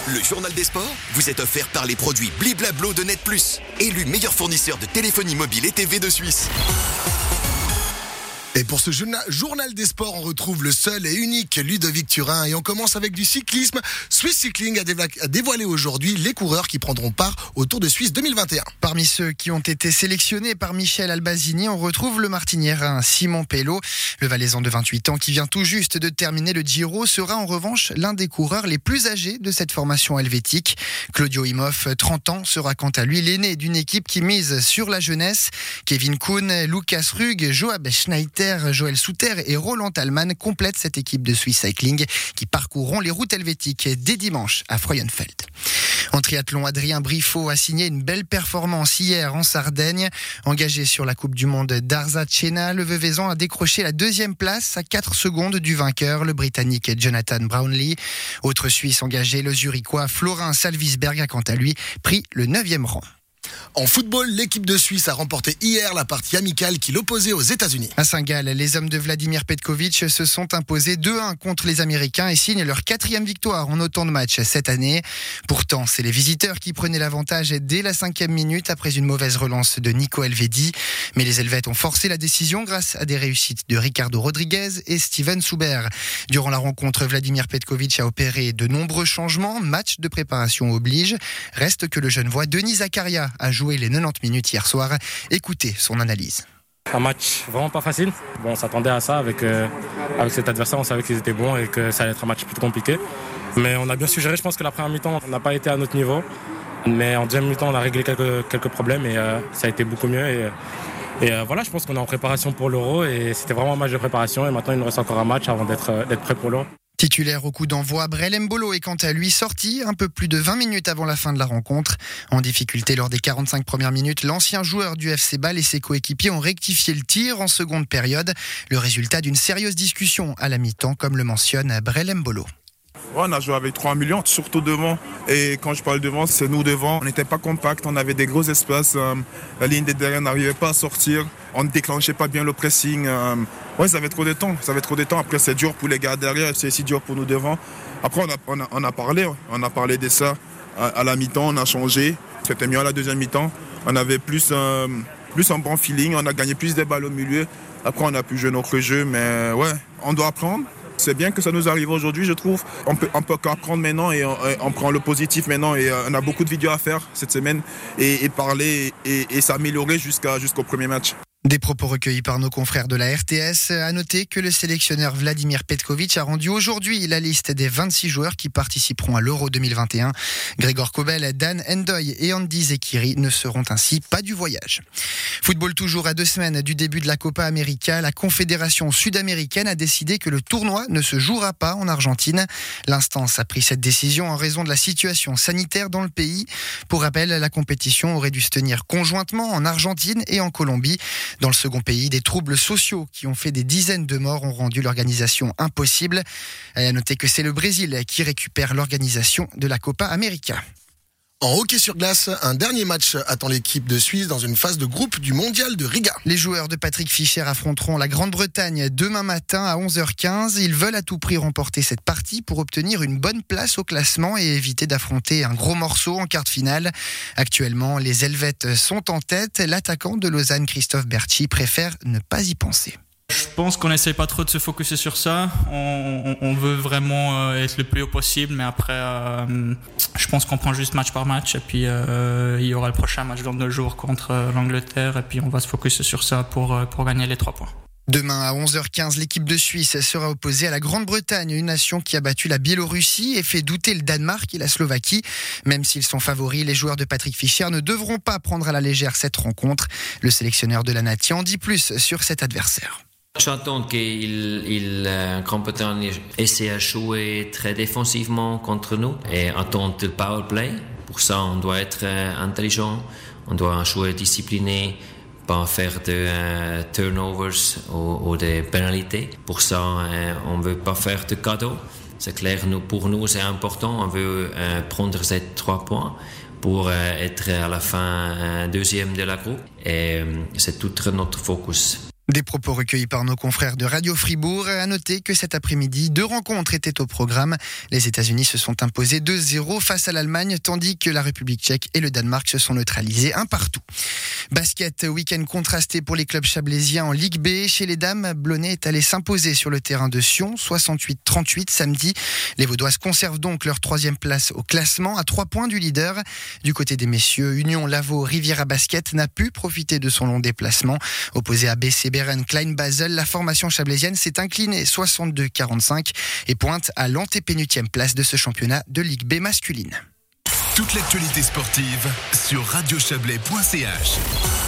Le journal des sports vous est offert par les produits Bliblablo de Net Plus, élu meilleur fournisseur de téléphonie mobile et TV de Suisse. Et pour ce journal des sports, on retrouve le seul et unique Ludovic Turin. Et on commence avec du cyclisme. Swiss Cycling a dévoilé aujourd'hui les coureurs qui prendront part au Tour de Suisse 2021. Parmi ceux qui ont été sélectionnés par Michel Albazini, on retrouve le martiniérin Simon Pello. Le Valaisan de 28 ans qui vient tout juste de terminer le Giro sera en revanche l'un des coureurs les plus âgés de cette formation helvétique. Claudio Imhoff, 30 ans, sera quant à lui l'aîné d'une équipe qui mise sur la jeunesse. Kevin Kuhn, Lukas Rug, Joab Schneider, Joël Souter et Roland Thalmann complètent cette équipe de Swiss Cycling qui parcourront les routes helvétiques dès dimanche à Freudenfeld. En triathlon, Adrien Briffaut a signé une belle performance hier en Sardaigne. Engagé sur la Coupe du Monde d'Arzachena, le Veuvezan a décroché la 2e place à 4 secondes du vainqueur, le Britannique Jonathan Brownlee. Autre Suisse engagé, le Zurichois Florin Salvisberg a quant à lui pris le 9e rang. En football, l'équipe de Suisse a remporté hier la partie amicale qui l'opposait aux États-Unis. À Saint-Gall, les hommes de Vladimir Petkovic se sont imposés 2-1 contre les Américains et signent leur 4e victoire en autant de matchs cette année. Pourtant, c'est les visiteurs qui prenaient l'avantage dès la 5e minute après une mauvaise relance de Nico Elvedi. Mais les Helvètes ont forcé la décision grâce à des réussites de Ricardo Rodriguez et Steven Souber. Durant la rencontre, Vladimir Petkovic a opéré de nombreux changements. Match de préparation oblige. Reste que le Genevois Denis Zakaria a joué les 90 minutes hier soir. Écoutez son analyse. Un match vraiment pas facile. Bon, on s'attendait à ça avec cet adversaire. On savait qu'ils étaient bons et que ça allait être un match plus compliqué. Mais on a bien su gérer. Je pense que la première mi-temps, on n'a pas été à notre niveau. Mais en deuxième mi-temps, on a réglé quelques problèmes et ça a été beaucoup mieux. Et voilà, je pense qu'on est en préparation pour l'Euro et c'était vraiment un match de préparation. Et maintenant, il nous reste encore un match avant d'être prêt pour l'Euro. Titulaire au coup d'envoi, Brel Mbolo est quant à lui sorti un peu plus de 20 minutes avant la fin de la rencontre. En difficulté lors des 45 premières minutes, l'ancien joueur du FC Bâle et ses coéquipiers ont rectifié le tir en seconde période. Le résultat d'une sérieuse discussion à la mi-temps, comme le mentionne Brel Mbolo. Ouais, on a joué avec 3 millions, surtout devant. Et quand je parle devant, c'est nous devant. On n'était pas compact, on avait des gros espaces. La ligne des derrière n'arrivait pas à sortir. On ne déclenchait pas bien le pressing. Ouais, ça avait trop de temps. Après, c'est dur pour les gars derrière, c'est aussi dur pour nous devant. Après, on a parlé de ça. À la mi-temps, on a changé. C'était mieux à la deuxième mi-temps. On avait plus un bon feeling. On a gagné plus de balles au milieu. Après, on a pu jouer notre jeu. Mais ouais, on doit apprendre. C'est bien que ça nous arrive aujourd'hui, je trouve. On peut qu'apprendre maintenant et on prend le positif maintenant. Et on a beaucoup de vidéos à faire cette semaine et parler et s'améliorer jusqu'au premier match. Des propos recueillis par nos confrères de la RTS. À noter que le sélectionneur Vladimir Petkovic a rendu aujourd'hui la liste des 26 joueurs qui participeront à l'Euro 2021. Grégor Kobel, Dan Endoy et Andy Zekiri ne seront ainsi pas du voyage. Football toujours à 2 semaines du début de la Copa América. La Confédération sud-américaine a décidé que le tournoi ne se jouera pas en Argentine. L'instance a pris cette décision en raison de la situation sanitaire dans le pays. Pour rappel, la compétition aurait dû se tenir conjointement en Argentine et en Colombie. Dans le second pays, des troubles sociaux qui ont fait des dizaines de morts ont rendu l'organisation impossible. Et à noter que c'est le Brésil qui récupère l'organisation de la Copa América. En hockey sur glace, un dernier match attend l'équipe de Suisse dans une phase de groupe du mondial de Riga. Les joueurs de Patrick Fischer affronteront la Grande-Bretagne demain matin à 11h15. Ils veulent à tout prix remporter cette partie pour obtenir une bonne place au classement et éviter d'affronter un gros morceau en quart de finale. Actuellement, les Helvètes sont en tête. L'attaquant de Lausanne, Christophe Berchi, préfère ne pas y penser. Je pense qu'on n'essaie pas trop de se focuser sur ça. On veut vraiment être le plus haut possible, mais après, je pense qu'on prend juste match par match. Et puis, il y aura le prochain match dans 2 jours contre l'Angleterre. Et puis, on va se focuser sur ça pour gagner les 3 points. Demain à 11h15, l'équipe de Suisse sera opposée à la Grande-Bretagne, une nation qui a battu la Biélorussie et fait douter le Danemark et la Slovaquie. Même s'ils sont favoris, les joueurs de Patrick Fischer ne devront pas prendre à la légère cette rencontre. Le sélectionneur de la Nati en dit plus sur cet adversaire. J'attends qu'il Grande-Bretagne essaie de jouer très défensivement contre nous et attendre le power play. Pour ça, on doit être intelligent, on doit jouer discipliné, pas faire de turnovers ou de pénalités. Pour ça, on ne veut pas faire de cadeaux. C'est clair, pour nous, c'est important. On veut prendre ces 3 points pour être à la fin 2e de la groupe. Et c'est tout notre focus. Des propos recueillis par nos confrères de Radio Fribourg. À noter que cet après-midi, 2 rencontres étaient au programme. Les États-Unis se sont imposés 2-0 face à l'Allemagne, tandis que la République tchèque et le Danemark se sont neutralisés 1-1. Basket, week-end contrasté pour les clubs chablaisiens en Ligue B. Chez les dames, Blonay est allé s'imposer sur le terrain de Sion, 68-38 samedi. Les Vaudoises conservent donc leur 3e place au classement, à 3 points du leader. Du côté des messieurs, Union Lavaux Riviera Basket n'a pu profiter de son long déplacement. Opposé à BC Beren Klein Basel, la formation chablaisienne s'est inclinée 62-45 et pointe à l'antépénultième place de ce championnat de Ligue B masculine. Toute l'actualité sportive sur radiochablais.ch.